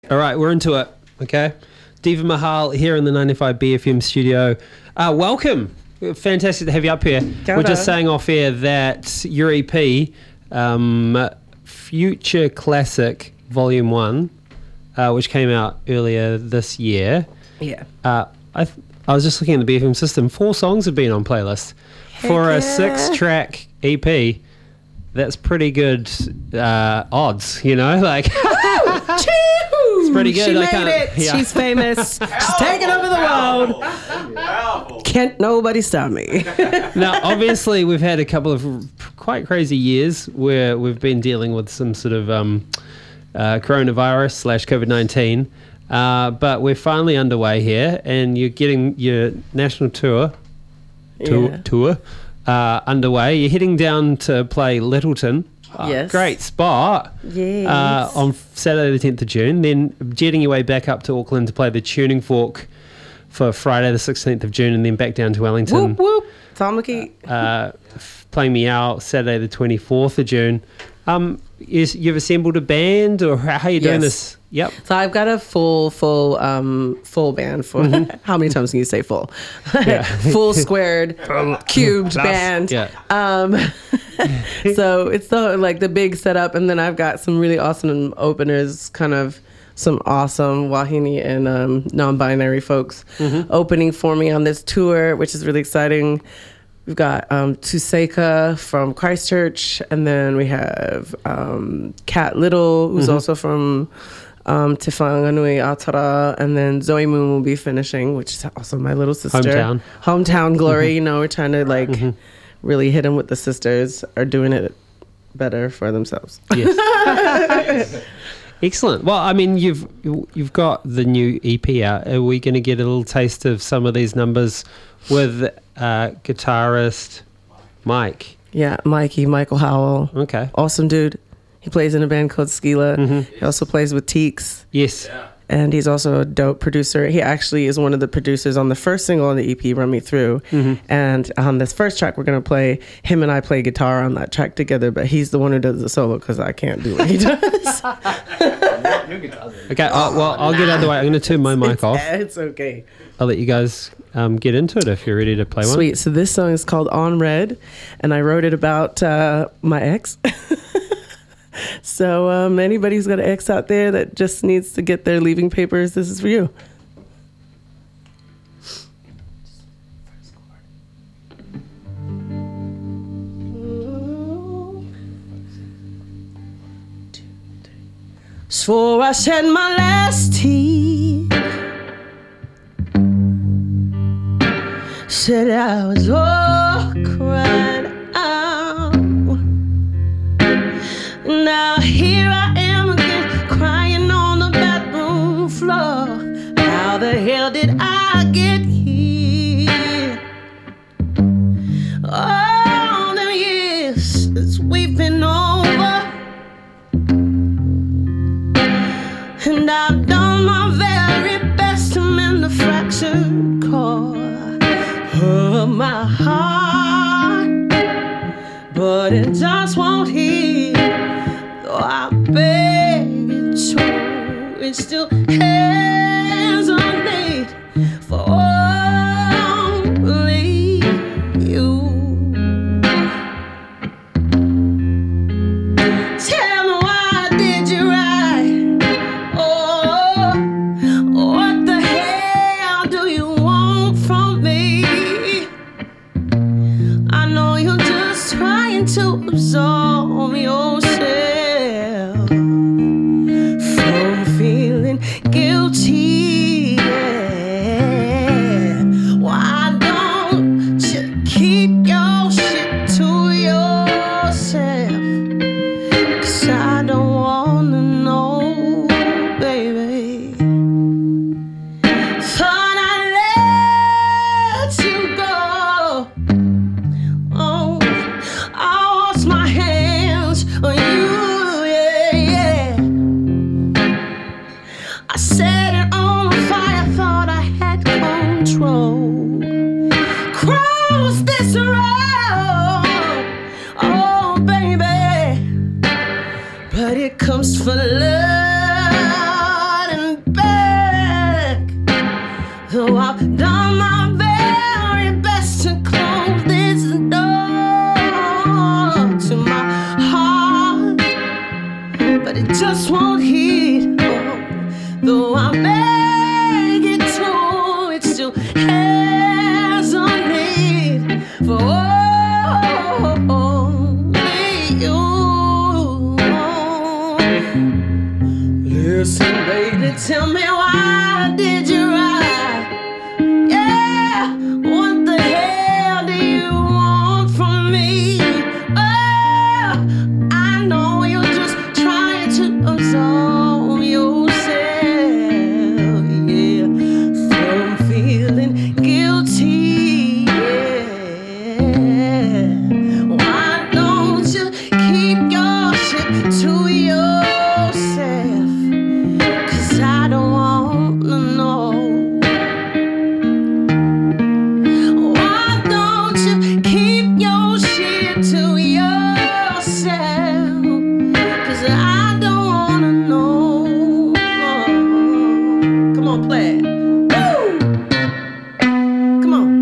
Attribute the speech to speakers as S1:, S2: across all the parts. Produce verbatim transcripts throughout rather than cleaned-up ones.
S1: All right, we're into it, okay? Diva Mahal here in the ninety-five B F M studio. Uh, welcome. Fantastic to have you up here.
S2: G'day.
S1: We're just saying off air that your E P, um, Future Classic Volume one, uh, which came out earlier this year.
S2: Yeah.
S1: Uh, I th- I was just looking at the B F M system. Four songs have been on playlist. For a
S2: yeah.
S1: six-track E P, that's pretty good uh, odds, you know? Like...
S2: It's
S1: pretty good.
S2: She
S1: I
S2: made
S1: can't-
S2: it.
S1: yeah.
S2: She's famous. She's taking over the world.
S3: Powerful.
S2: Can't nobody stop me.
S1: Now, obviously, we've had a couple of quite crazy years where we've been dealing with some sort of um, uh, coronavirus slash COVID nineteen. Uh, but we're finally underway here, and you're getting your national tour tour,
S2: Yeah.
S1: tour uh, underway. You're heading down to play Littleton. Uh,
S2: Yes.
S1: Great spot.
S2: Yes.
S1: Uh, on Saturday the tenth of June. Then jetting your way back up to Auckland to play the Tuning Fork for Friday the sixteenth of June, and then back down to Wellington.
S2: Whoop whoop. Tom McKee.
S1: Uh, f- playing me out Saturday the twenty-fourth of June. Um, is, you've assembled a band, or how, how are you doing
S2: Yes.
S1: this? Yep.
S2: So I've got a full, full, um, full band for. How many times can you say full?
S1: Yeah.
S2: Full squared, cubed
S1: Plus,
S2: band.
S1: yeah.
S2: Um, so it's the like the big setup, and then I've got some really awesome openers, kind of some awesome Wahine and um, non-binary folks opening for me on this tour, which is really exciting. We've got um, Tuseka from Christchurch, and then we have um, Kat Little, who's also from um, Te Whanganui Atara, and then Zoe Moon will be finishing, which is also my little sister.
S1: Hometown.
S2: Hometown glory. You know, we're trying to like really hit them with the sisters are doing it better for themselves.
S1: Yes. Excellent. Well, I mean, you've you've got the new E P out. Are we going to get a little taste of some of these numbers with uh, guitarist Mike?
S2: Yeah, Mikey, Michael Howell.
S1: Okay.
S2: Awesome dude. He plays in a band called Skila. He also plays with Teeks.
S1: Yes.
S2: And he's also a dope producer. He actually is one of the producers on the first single on the E P, Run Me Through. And on this first track we're going to play, him and I play guitar on that track together, but he's the one who does the solo because I can't do what he does.
S1: Okay. uh, well, I'll get out of the way. I'm going to turn my mic off.
S2: It's okay.
S1: I'll let you guys um, get into it if you're ready to play one.
S2: Sweet. So this song is called On Red, and I wrote it about uh, my ex. So um, anybody who's got an ex out there that just needs to get their leaving papers, this is for you. So I shed my last tear, said I was all cried out. Now here I am again, crying on the bathroom floor. How the hell did I get here? All the years since we've been over, and I've done my very best to mend the fractured core of my heart, but it just won't heal. Though I beg it to, it still has on need for only you. Tell me, why did you write? Oh, what the hell do you want from me? I know you're just trying to absorb yourself from feeling guilty. Yeah. Why don't you keep your shit to yourself? 'Cause I don't wanna know, baby. Thought I let you go. Oh, I wash my hands on you, yeah, yeah. I set it on fire, thought I had control. Cross this road, oh baby, but it comes for love and Baby, tell me why did you ride? Yeah, what the hell do you want from me? Oh, I know you're just trying to absolve yourself, yeah, from feeling guilty, yeah. Why don't you keep your shit to yourself? Cause I don't wanna know. Why don't you keep your shit to yourself? Cause I don't wanna know. Come on, play it. Woo! Come on.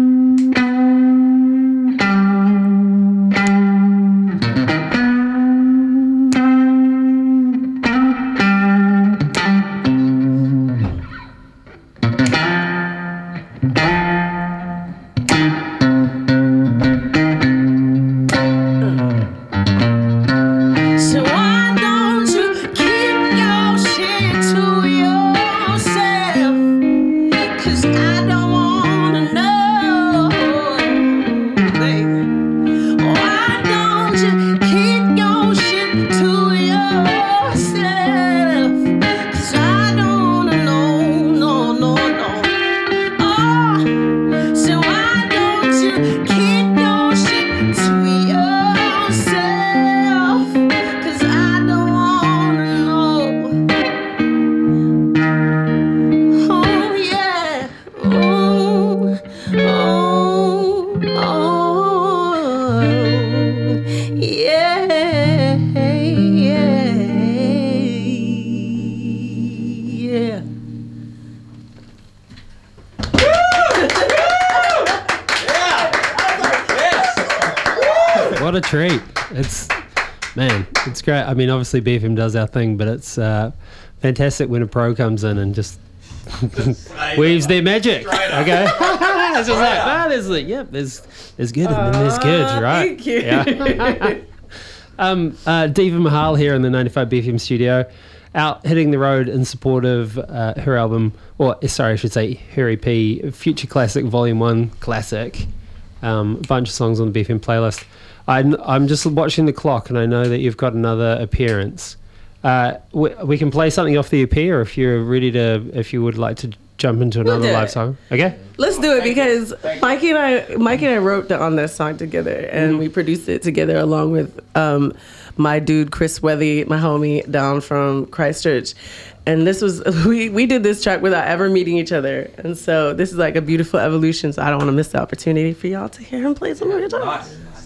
S2: So why don't you keep your shit to yourself? Cause I don't wanna know, baby. Why don't you keep your shit to yourself? Cause I don't wanna know, no, no, no. Oh, so why don't you keep your shit to yourself? Cause I don't wanna know. Oh yeah. Oh, oh, oh. Yeah, yeah, yeah.
S1: What a treat. It's, man, it's great. I mean, obviously B F M does our thing, but it's uh, fantastic when a pro comes in and just weaves their magic. Okay. It's just like, ah, there's like, yep, there's, there's good and then there's good,
S2: Ah,
S1: right?
S2: thank you.
S1: Yeah. um, uh, Diva Mahal here in the ninety-five B F M studio, out hitting the road in support of uh, her album, or sorry, I should say her E P, Future Classic Volume one Classic. Um, a bunch of songs on the B F M playlist. I'm, I'm just watching the clock and I know that you've got another appearance. Uh, we, we can play something off the E P, or if you're ready to, if you would like to jump into
S2: We'll
S1: another
S2: do
S1: live
S2: it.
S1: song. Okay?
S2: Let's do it because Mikey and I, Mikey and I wrote the, on this song together, and we produced it together along with um, my dude Chris Wethy, my homie down from Christchurch. And this was we we did this track without ever meeting each other, and so this is like a beautiful evolution. So I don't want to miss the opportunity for y'all to hear him play some of your songs.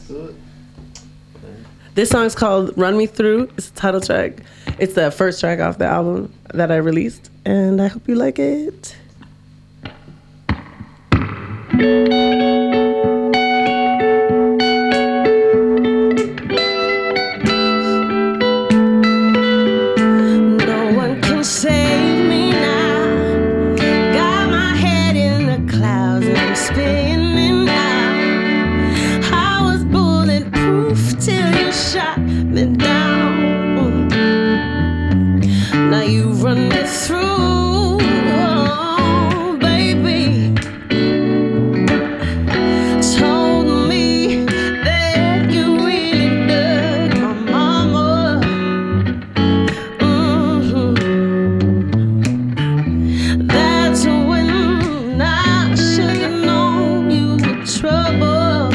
S2: This song's called "Run Me Through." It's the title track. It's the first track off the album that I released, and I hope you like it. No one can save me now. Got my head in the clouds and I'm spinning now. I was bulletproof till you shot me down. Now you run me through, oh, baby. Told me that you really dug my mama. Mhm. That's when I should have known you were trouble.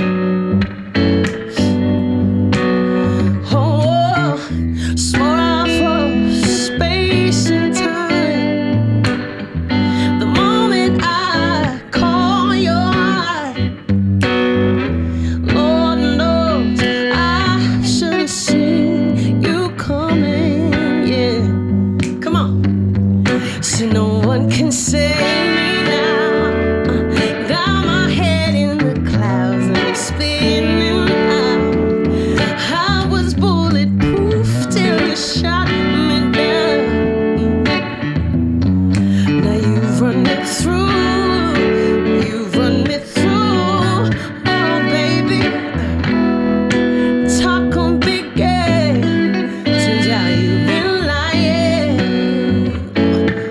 S2: Oh, small out for space and time. The moment I call your eye, Lord knows I should have seen you coming. Yeah, come on. See, no one can save me now. Got my head in the clouds and I'm spinning out. I was bulletproof till you shot me down. Now you run me through, you run me through, oh baby. Talk on big game, turns out you've been lying.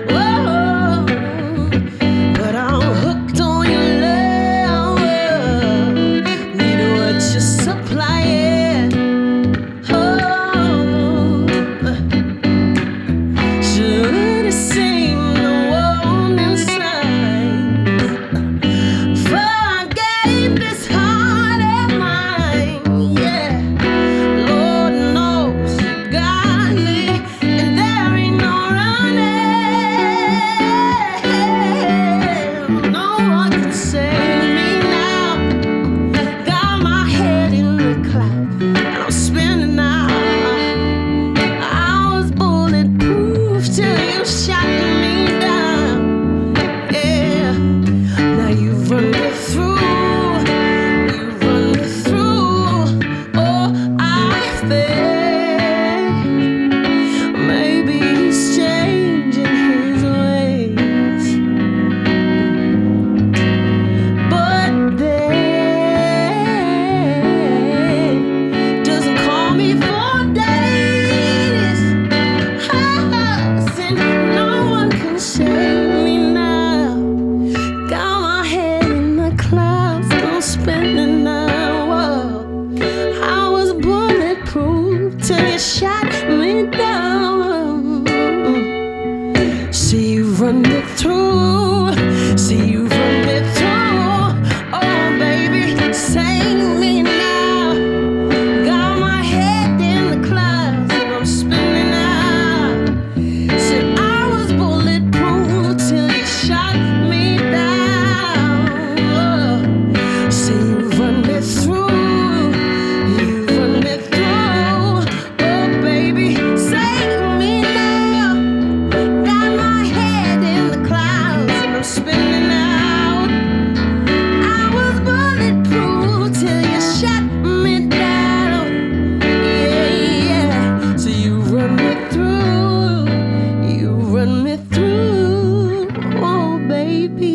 S2: run me through. See you run me through. Oh, baby, save me now. Got my head in the clouds and I'm spinning out. Said I was bulletproof till you shot me down. Oh, see you run me through. You run me through. Oh, baby, save me now. Got my head in the clouds and I'm spinning out. I was bulletproof till you shot me down. Yeah, yeah. So you run me through. You run me through. Oh, baby.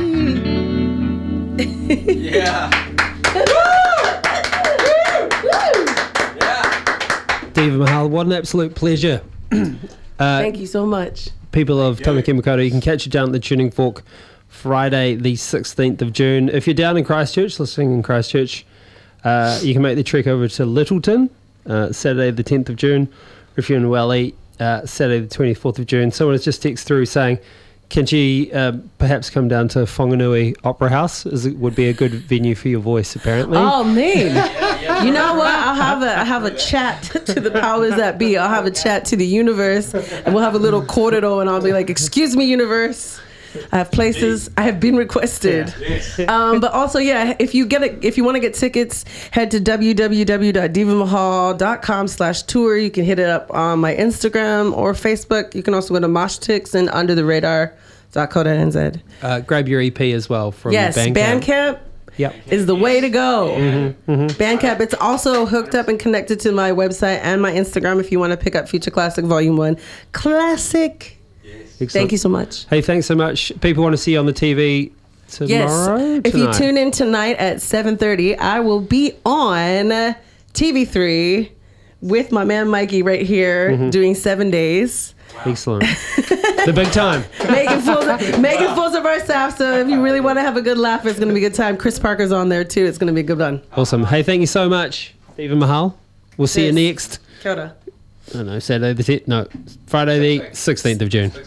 S3: Yeah.
S1: Diva Mahal, what an absolute pleasure. uh,
S2: Thank you so much.
S1: people of Tamaki Makaurau, you can catch it down at the Tuning Fork Friday the sixteenth of June. If you're down in Christchurch, listening in Christchurch, uh, you can make the trek over to Littleton, uh, Saturday the tenth of June. If you're in Welly, uh, Saturday the twenty-fourth of June. Someone has just texted through saying, can she uh, perhaps come down to Whanganui Opera House? As it would be a good venue for your voice, apparently.
S2: Oh man! You know what? I'll have a I have a chat to the powers that be. I'll have a chat to the universe, and we'll have a little corridor, and I'll be like, "Excuse me, universe. I have places. I have been requested." Um, but also, yeah, if you get it, if you want to get tickets, head to w w w dot diva mahal dot com slash tour. You can hit it up on my Instagram or Facebook. You can also go to Moshtix and under the radar dot co dot n z.
S1: Uh, grab your E P as well from
S2: Yes,
S1: Bandcamp.
S2: Bandcamp
S1: Yep.
S2: is the way to go.
S1: Mm-hmm, mm-hmm.
S2: Bandcamp. It's also hooked up and connected to my website and my Instagram if you want to pick up Future Classic Volume one. Classic.
S1: Excellent.
S2: Thank you so much.
S1: Hey, thanks so much. People want to see you on the T V tomorrow?
S2: Yes. If you
S1: Tonight?
S2: tune in tonight at seven thirty, I will be on T V three with my man Mikey right here
S1: Mm-hmm.
S2: doing seven days.
S1: Excellent. The big time.
S2: Making fools, of, making fools of ourselves. So if you really want to have a good laugh, it's going to be a good time. Chris Parker's on there too. It's going to be a good one.
S1: Awesome. Hey, thank you so much, Diva Mahal. We'll see you
S2: Yes.
S1: next,
S2: Kia ora.
S1: I don't know, Saturday the tenth, no, Friday the sixteenth of June.